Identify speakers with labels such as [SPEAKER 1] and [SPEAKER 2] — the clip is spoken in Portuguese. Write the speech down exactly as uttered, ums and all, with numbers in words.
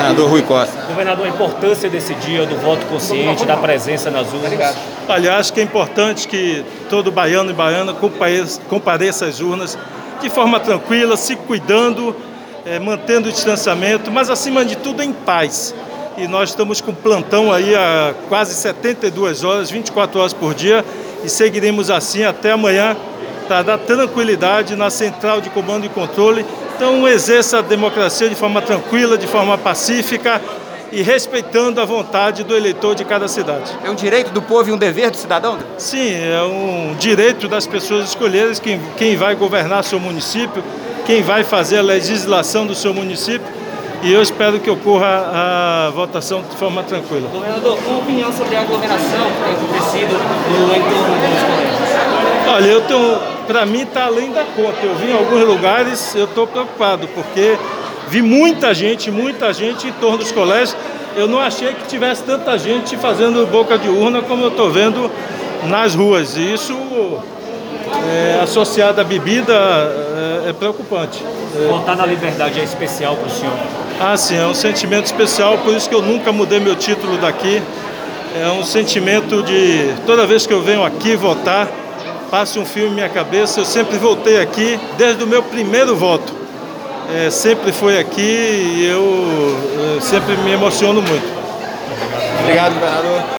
[SPEAKER 1] governador Rui Costa.
[SPEAKER 2] Governador, a importância desse dia do voto consciente, da presença nas urnas.
[SPEAKER 3] Olha, acho que é importante que todo baiano e baiana compareça, compareça às urnas de forma tranquila, se cuidando, é, mantendo o distanciamento, mas acima de tudo em paz. E nós estamos com plantão aí há quase setenta e duas horas, vinte e quatro horas por dia, e seguiremos assim até amanhã para dar tranquilidade na central de comando e controle. Então exerça a democracia de forma tranquila, de forma pacífica e respeitando a vontade do eleitor de cada cidade.
[SPEAKER 1] É um direito do povo e um dever do cidadão?
[SPEAKER 3] Sim, é um direito das pessoas escolherem quem, quem vai governar seu município, quem vai fazer a legislação do seu município, e eu espero que ocorra a votação de forma tranquila.
[SPEAKER 4] Governador, uma opinião sobre a aglomeração que tem acontecido no entorno dos colégios?
[SPEAKER 3] Olha, eu tenho, para mim está além da conta. Eu vi em alguns lugares, eu estou preocupado, porque vi muita gente, muita gente em torno dos colégios. Eu não achei que tivesse tanta gente fazendo boca de urna como eu estou vendo nas ruas. E isso, é, associado à bebida, é, é preocupante.
[SPEAKER 2] Votar na liberdade é especial para o senhor?
[SPEAKER 3] Ah, sim, é um sentimento especial, por isso que eu nunca mudei meu título daqui. É um sentimento de, toda vez que eu venho aqui votar, passa um filme em minha cabeça. Eu sempre voltei aqui, desde o meu primeiro voto. É, sempre foi aqui e eu, eu sempre me emociono muito.
[SPEAKER 1] Obrigado, governador.